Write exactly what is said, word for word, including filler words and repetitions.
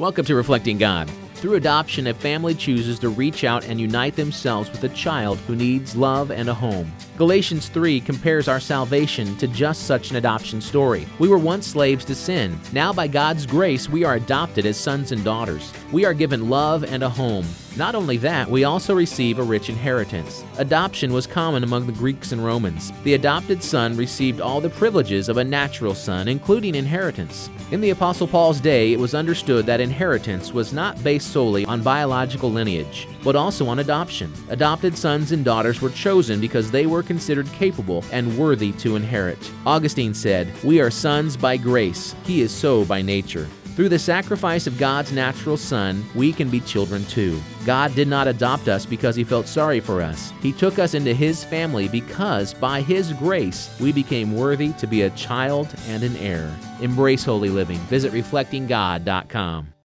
Welcome to Reflecting God. Through adoption, a family chooses to reach out and unite themselves with a child who needs love and a home. Galatians three compares our salvation to just such an adoption story. We were once slaves to sin. Now, by God's grace, we are adopted as sons and daughters. We are given love and a home. Not only that, we also receive a rich inheritance. Adoption was common among the Greeks and Romans. The adopted son received all the privileges of a natural son, including inheritance. In the Apostle Paul's day, it was understood that inheritance was not based solely on biological lineage, but also on adoption. Adopted sons and daughters were chosen because they were considered capable and worthy to inherit. Augustine said, "We are sons by grace. He is so by nature." Through the sacrifice of God's natural Son, we can be children too. God did not adopt us because He felt sorry for us. He took us into His family because, by His grace, we became worthy to be a child and an heir. Embrace holy living. Visit reflecting god dot com.